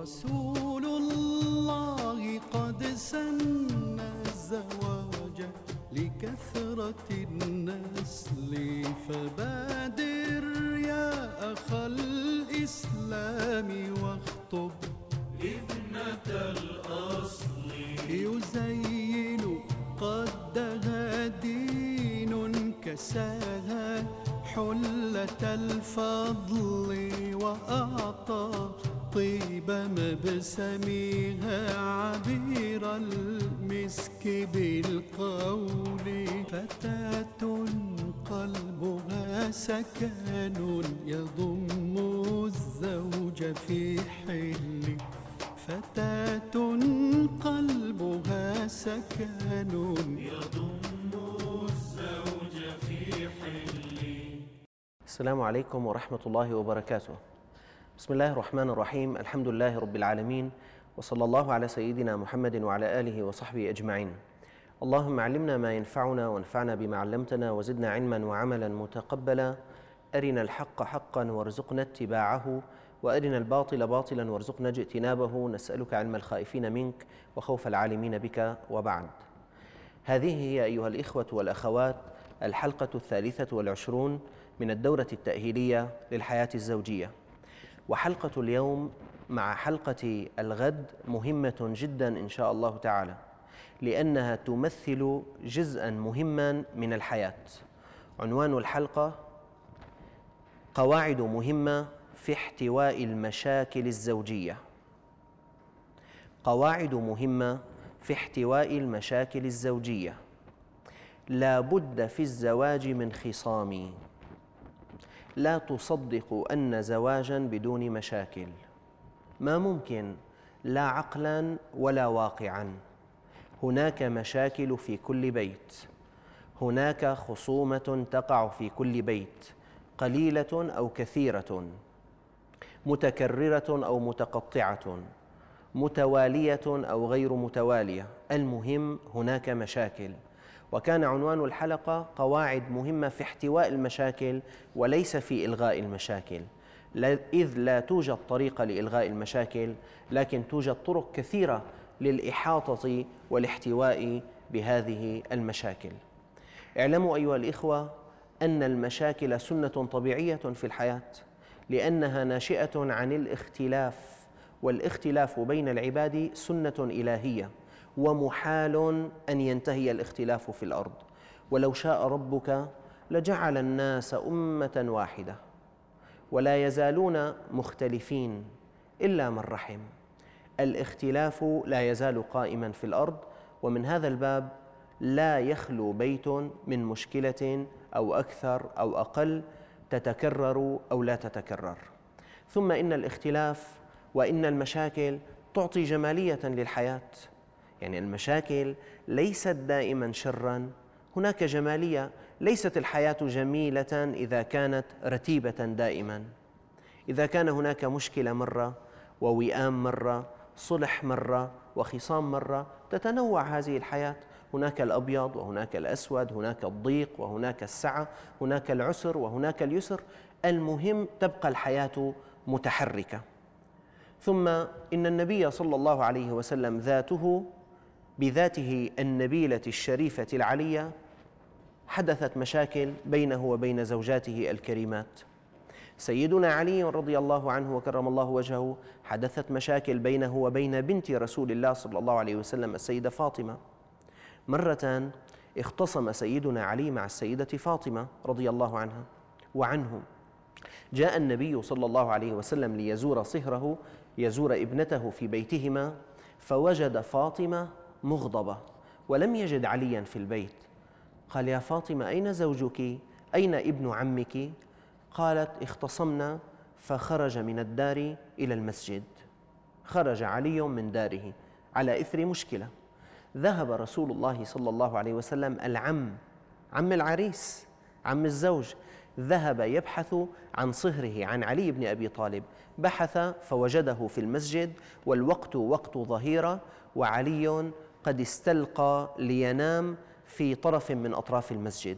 رسول الله قد سن الزواج لكثرة النسل، فبادر يا أخ الإسلام واخطب ابنة الأصل. يزين قدها دين كساها حلة الفضل، وأعطى طيب مبسمها عبير المسك بالقول. فتاة قلبها سكن يضم الزوج في حل، فتاة قلبها سكن يضم الزوج في حل. السلام عليكم ورحمة الله وبركاته. بسم الله الرحمن الرحيم، الحمد لله رب العالمين، وصلى الله على سيدنا محمد وعلى آله وصحبه أجمعين. اللهم علمنا ما ينفعنا وانفعنا بما علمتنا وزدنا علما وعملا متقبلا. أرنا الحق حقا وارزقنا اتباعه، وأرنا الباطل باطلا وارزقنا اجتنابه. نسألك علم الخائفين منك وخوف العالمين بك، وبعد. هذه هي أيها الإخوة والأخوات الحلقة 23 من الدورة التأهيلية للحياة الزوجية، وحلقة اليوم مع حلقة الغد مهمة جدا إن شاء الله تعالى، لأنها تمثل جزءا مهما من الحياة. عنوان الحلقة: قواعد مهمة في احتواء المشاكل الزوجية. قواعد مهمة في احتواء المشاكل الزوجية. لا بد في الزواج من خصام. لا تصدق أن زواجا بدون مشاكل، ما ممكن، لا عقلا ولا واقعا. هناك مشاكل في كل بيت، هناك خصومة تقع في كل بيت، قليلة أو كثيرة، متكررة أو متقطعة، متوالية أو غير متوالية. المهم هناك مشاكل. وكان عنوان الحلقة قواعد مهمة في احتواء المشاكل وليس في إلغاء المشاكل، إذ لا توجد طريقة لإلغاء المشاكل، لكن توجد طرق كثيرة للإحاطة والاحتواء بهذه المشاكل. اعلموا أيها الإخوة أن المشاكل سنة طبيعية في الحياة، لأنها ناشئة عن الاختلاف، والاختلاف بين العباد سنة إلهية، ومحال أن ينتهي الاختلاف في الأرض. ولو شاء ربك لجعل الناس أمة واحدة ولا يزالون مختلفين إلا من رحم. الاختلاف لا يزال قائما في الأرض، ومن هذا الباب لا يخلو بيت من مشكلة أو أكثر أو أقل، تتكرر أو لا تتكرر. ثم إن الاختلاف وإن المشاكل تعطي جمالية للحياة، يعني المشاكل ليست دائما شرا، هناك جمالية. ليست الحياة جميلة إذا كانت رتيبة دائما. إذا كان هناك مشكلة مرة ووئام مرة، صلح مرة وخصام مرة، تتنوع هذه الحياة. هناك الأبيض وهناك الأسود، هناك الضيق وهناك السعة، هناك العسر وهناك اليسر. المهم تبقى الحياة متحركة. ثم إن النبي صلى الله عليه وسلم بذاته النبيلة الشريفة العلية حدثت مشاكل بينه وبين زوجاته الكريمات. سيدنا علي رضي الله عنه وكرم الله وجهه حدثت مشاكل بينه وبين بنت رسول الله صلى الله عليه وسلم السيدة فاطمة. مرة اختصم سيدنا علي مع السيدة فاطمة رضي الله عنها وعنه. جاء النبي صلى الله عليه وسلم ليزور صهره، يزور ابنته في بيتهما، فوجد فاطمة مغضبة ولم يجد عليا في البيت. قال: يا فاطمة، أين زوجك؟ أين ابن عمك؟ قالت: اختصمنا فخرج من الدار إلى المسجد. خرج علي من داره على إثر مشكلة. ذهب رسول الله صلى الله عليه وسلم، عم العريس، عم الزوج، ذهب يبحث عن صهره، عن علي بن أبي طالب. بحث فوجده في المسجد، والوقت وقت ظهيرة، وعلي قد استلقى لينام في طرف من أطراف المسجد.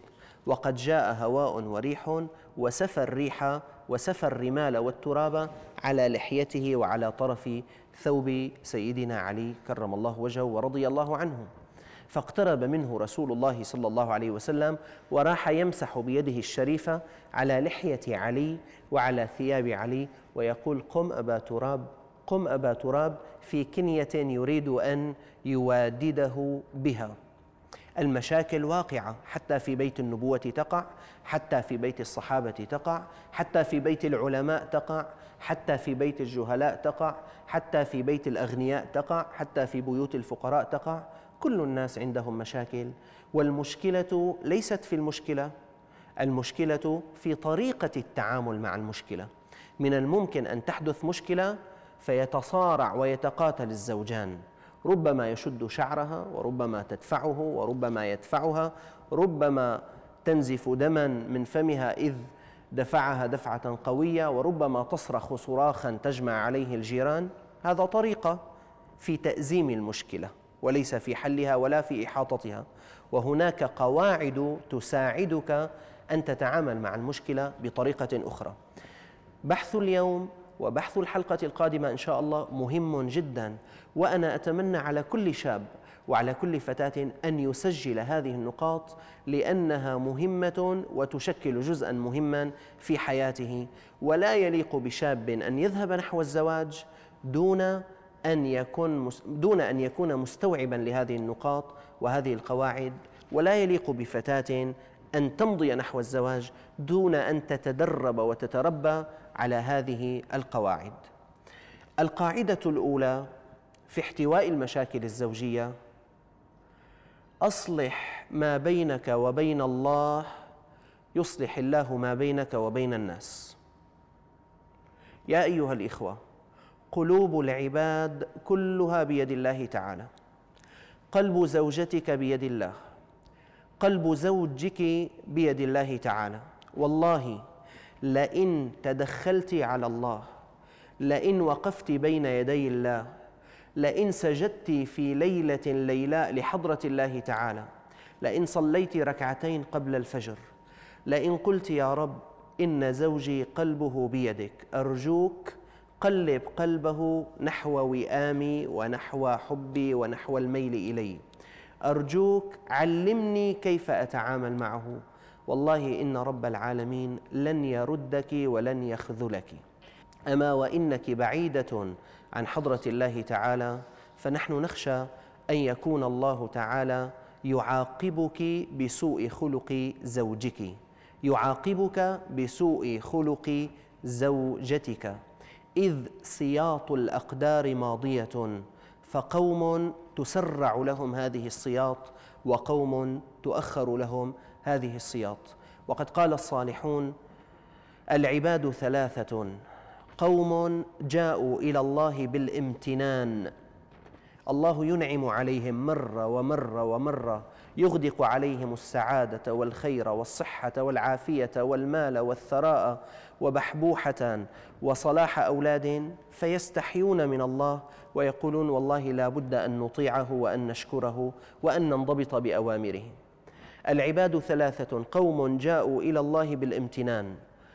وقد جاء هواء وريح وسفى الريح وسفى الرمال والتراب على لحيته وعلى طرف ثوب سيدنا علي كرم الله وجهه ورضي الله عنه. فاقترب منه رسول الله صلى الله عليه وسلم وراح يمسح بيده الشريفة على لحية علي وعلى ثياب علي ويقول: قم أبا تراب، قم أبا تراب، في كنية يريد أن يوادده بها. المشاكل واقعة، حتى في بيت النبوة تقع، حتى في بيت الصحابة تقع، حتى في بيت العلماء تقع، حتى في بيت الجهلاء تقع، حتى في بيت الأغنياء تقع، حتى في بيوت الفقراء تقع. كل الناس عندهم مشاكل، والمشكلة ليست في المشكلة، المشكلة في طريقة التعامل مع المشكلة. من الممكن أن تحدث مشكلة فيتصارع ويتقاتل الزوجان، ربما يشد شعرها وربما تدفعه وربما يدفعها، ربما تنزف دما من فمها إذ دفعها دفعة قوية، وربما تصرخ صراخا تجمع عليه الجيران. هذا طريقة في تأزيم المشكلة وليس في حلها ولا في إحاطتها. وهناك قواعد تساعدك أن تتعامل مع المشكلة بطريقة أخرى. بحث اليوم وبحث الحلقة القادمة إن شاء الله مهم جدا، وأنا أتمنى على كل شاب وعلى كل فتاة أن يسجل هذه النقاط، لأنها مهمة وتشكل جزءا مهما في حياته. ولا يليق بشاب أن يذهب نحو الزواج دون أن يكون مستوعبا لهذه النقاط وهذه القواعد، ولا يليق بفتاة أن تمضي نحو الزواج دون أن تتدرب وتتربى على هذه القواعد. القاعدة الأولى في احتواء المشاكل الزوجية: أصلح ما بينك وبين الله يصلح الله ما بينك وبين الناس. يا أيها الإخوة، قلوب العباد كلها بيد الله تعالى. قلب زوجتك بيد الله، قلب زوجك بيد الله تعالى. والله لئن تدخلت على الله، لئن وقفت بين يدي الله، لئن سجدت في ليلة ليلاء لحضرة الله تعالى، لئن صليت ركعتين قبل الفجر، لئن قلت: يا رب إن زوجي قلبه بيدك، أرجوك قلب قلبه نحو وئامي ونحو حبي ونحو الميل إلي، أرجوك علمني كيف أتعامل معه، والله إن رب العالمين لن يردك ولن يخذلك. أما وإنك بعيدة عن حضرة الله تعالى، فنحن نخشى أن يكون الله تعالى يعاقبك بسوء خلق زوجك، يعاقبك بسوء خلق زوجتك، إذ سياط الأقدار ماضية، فقوم تسرع لهم هذه السياط وقوم تؤخر لهم هذه السياط. وقد قال الصالحون: العباد ثلاثة: قوم جاءوا إلى الله بالامتنان، الله ينعم عليهم مرة ومرة ومرة، يغدق عليهم السعادة والخير والصحة والعافية والمال والثراء وبحبوحة وصلاح أولاد، فيستحيون من الله ويقولون: والله لا بد أن نطيعه وأن نشكره وأن ننضبط بأوامره. العباد ثلاثة: قوم جاءوا إلى الله بالامتنان،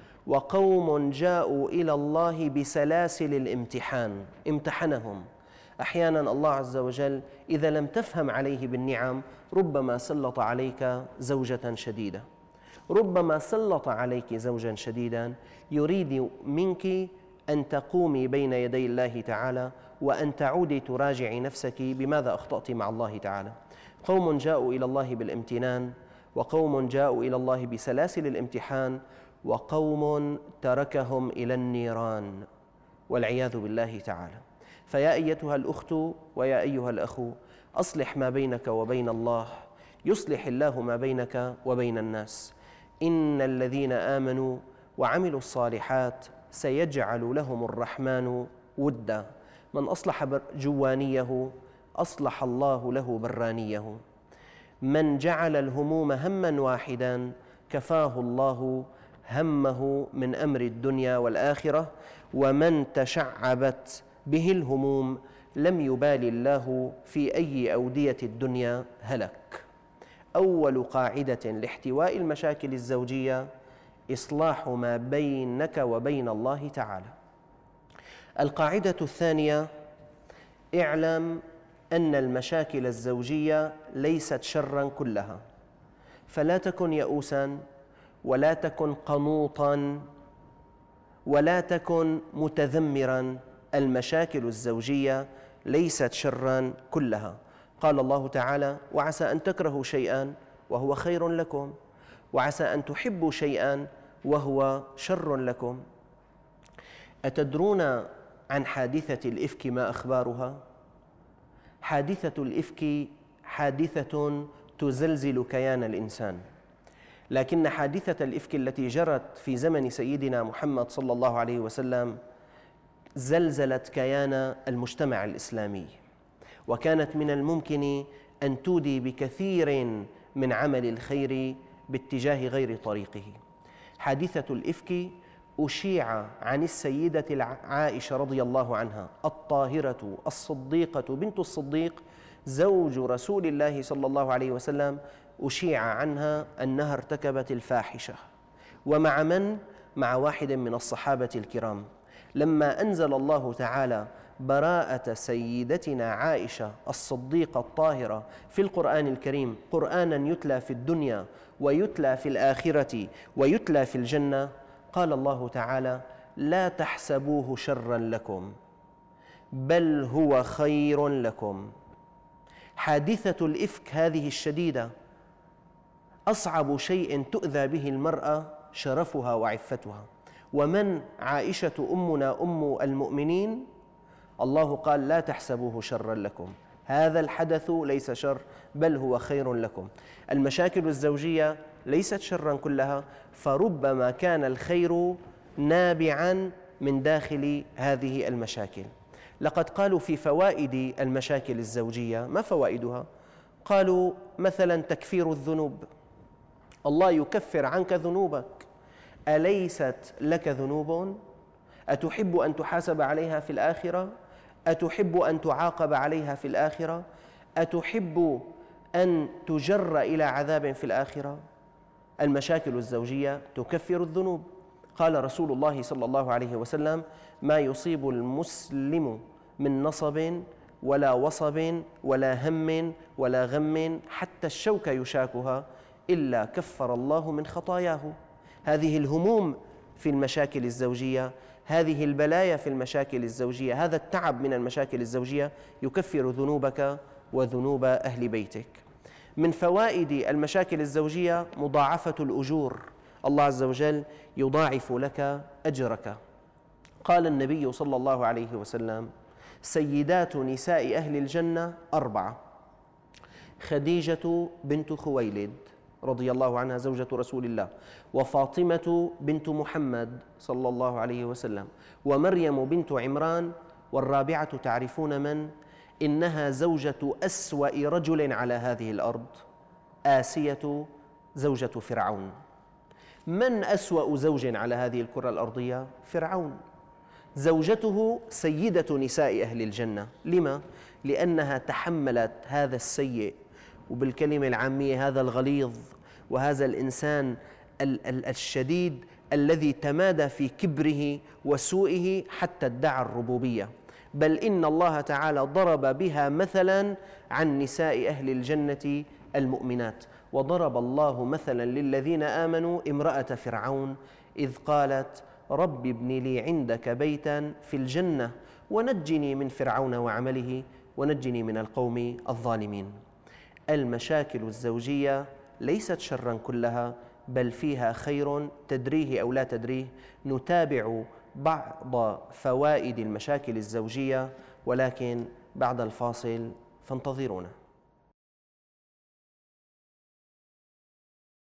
وقوم جاءوا إلى الله بسلاسل الامتحان، امتحنهم. أحيانا الله عز وجل إذا لم تفهم عليه بالنعم ربما سلط عليك زوجة شديدة، ربما سلط عليك زوجا شديدا يريد منك أن تقومي بين يدي الله تعالى وأن تعودي تراجعي نفسك بماذا أخطأت مع الله تعالى. قوم جاءوا إلى الله بالامتنان، وقوم جاءوا إلى الله بسلاسل الامتحان، وقوم تركهم إلى النيران والعياذ بالله تعالى. فيا أيتها الأخت ويا أيها الأخ، أصلح ما بينك وبين الله يصلح الله ما بينك وبين الناس. إن الذين آمنوا وعملوا الصالحات سيجعل لهم الرحمن ودا، من أصلح جوانيه أصلح الله له برانيه، من جعل الهموم هما واحدا كفاه الله همه من أمر الدنيا والآخرة، ومن تشعبت به الهموم لم يبال الله في أي أودية الدنيا هلك. أول قاعدة لاحتواء المشاكل الزوجية إصلاح ما بينك وبين الله تعالى. القاعدة الثانية: اعلم أن المشاكل الزوجية ليست شرا كلها، فلا تكن يئوسا ولا تكن قنوطا ولا تكن متذمرا. المشاكل الزوجية ليست شرا كلها. قال الله تعالى: وعسى أن تكرهوا شيئا وهو خير لكم، وعسى أن تحبوا شيئا وهو شر لكم. أتدرون عن حادثة الإفك ما أخبارها؟ حادثة الإفك حادثة تزلزل كيان الإنسان، لكن حادثة الإفك التي جرت في زمن سيدنا محمد صلى الله عليه وسلم زلزلت كيان المجتمع الإسلامي، وكانت من الممكن أن تودي بكثير من عمل الخير باتجاه غير طريقه. حادثة الإفك أشيع عن السيدة عائشة رضي الله عنها الطاهرة الصديقة بنت الصديق زوج رسول الله صلى الله عليه وسلم، أشيع عنها أنها ارتكبت الفاحشة. ومع من؟ مع واحد من الصحابة الكرام. لما أنزل الله تعالى براءة سيدتنا عائشة الصديقة الطاهرة في القرآن الكريم، قرآنا يتلى في الدنيا ويتلى في الآخرة ويتلى في الجنة، قال الله تعالى: لا تحسبوه شرا لكم بل هو خير لكم. حادثة الإفك هذه الشديدة أصعب شيء تؤذى به المرأة شرفها وعفتها. ومن عائشة أمنا أم المؤمنين؟ الله قال: لا تحسبوه شرا لكم، هذا الحدث ليس شر بل هو خير لكم. المشاكل الزوجية ليست شرا كلها، فربما كان الخير نابعا من داخل هذه المشاكل. لقد قالوا في فوائد المشاكل الزوجية، ما فوائدها؟ قالوا مثلا تكفير الذنوب، الله يكفر عنك ذنوبك. أليست لك ذنوب؟ أتحب أن تحاسب عليها في الآخرة؟ أتحب أن تعاقب عليها في الآخرة؟ أتحب أن تجر إلى عذاب في الآخرة؟ المشاكل الزوجية تكفر الذنوب. قال رسول الله صلى الله عليه وسلم: ما يصيب المسلم من نصب ولا وصب ولا هم ولا غم حتى الشوك يشاكها إلا كفر الله من خطاياه. هذه الهموم في المشاكل الزوجية، هذه البلايا في المشاكل الزوجية، هذا التعب من المشاكل الزوجية يكفر ذنوبك وذنوب أهل بيتك. من فوائد المشاكل الزوجية مضاعفة الأجور، الله عز وجل يضاعف لك أجرك. قال النبي صلى الله عليه وسلم: سيدات نساء أهل الجنة 4: خديجة بنت خويلد رضي الله عنها زوجة رسول الله، وفاطمة بنت محمد صلى الله عليه وسلم، ومريم بنت عمران، والرابعة تعرفون من؟ إنها زوجة أسوأ رجل على هذه الأرض، آسية زوجة فرعون. من أسوأ زوج على هذه الكرة الأرضية؟ فرعون. زوجته سيدة نساء أهل الجنة. لما؟ لأنها تحملت هذا السيء، وبالكلمة العامية هذا الغليظ، وهذا الإنسان الشديد الذي تمادى في كبره وسوءه حتى ادعى الربوبية. بل إن الله تعالى ضرب بها مثلا عن نساء أهل الجنة المؤمنات. وضرب الله مثلا للذين آمنوا امرأة فرعون إذ قالت: رب ابن لي عندك بيتا في الجنة ونجني من فرعون وعمله ونجني من القوم الظالمين. المشاكل الزوجية ليست شرا كلها، بل فيها خير تدريه أو لا تدريه. نتابع بعض فوائد المشاكل الزوجية ولكن بعد الفاصل، فانتظرونا.